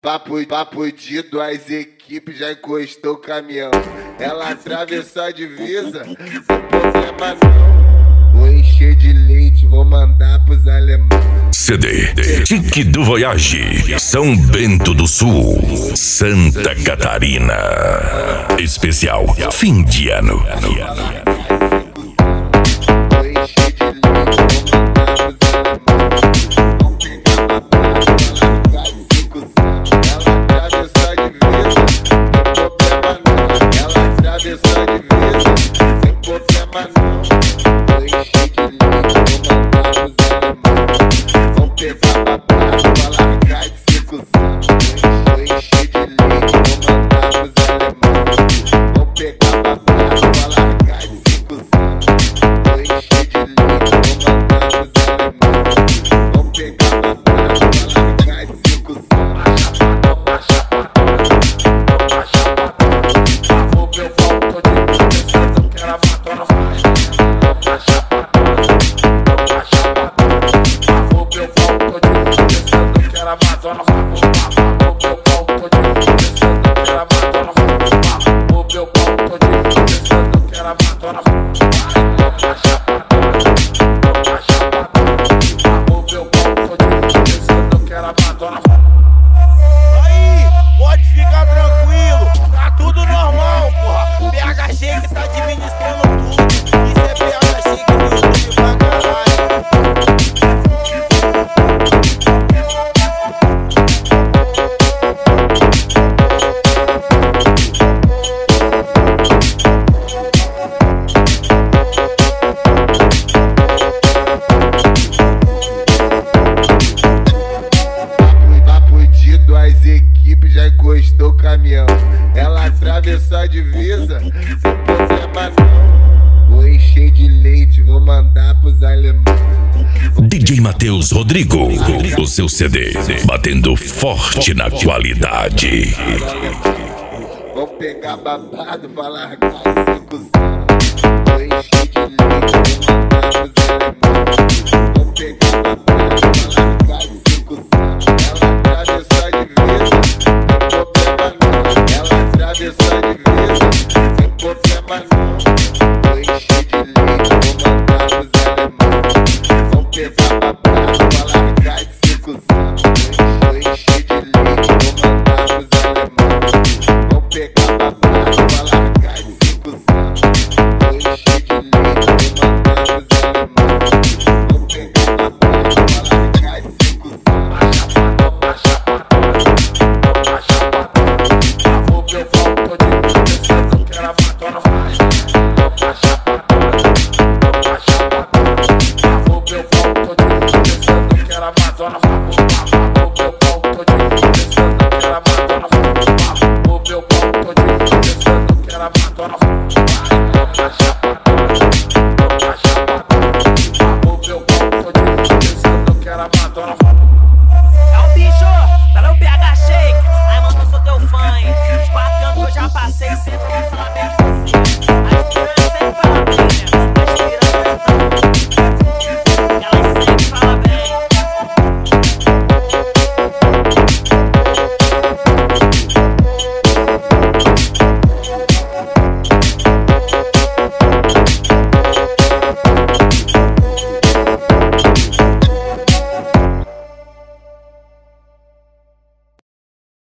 Papo de duas equipes, já encostou o caminhão. Ela atravessou a divisa, sem problema não. Vou encher de leite, vou mandar pros alemães. CD Tique do Voyage, São Bento do Sul, Santa Catarina. Especial fim de ano. Aí, pode ficar tranquilo, tá tudo normal, porra. PH Shake tá administrando tudo. Isso é PH Shake do YouTube pra caralho. Duas equipes, já encostou o caminhão. Ela atravessou a divisa, sem problema não. Vou encher de leite, vou mandar pros alemães. DJ Matheus Rodrigo, o seu CD, batendo forte na qualidade. Vou pegar babado pra largar esse cuzão. Vou encher de leite, vou mandar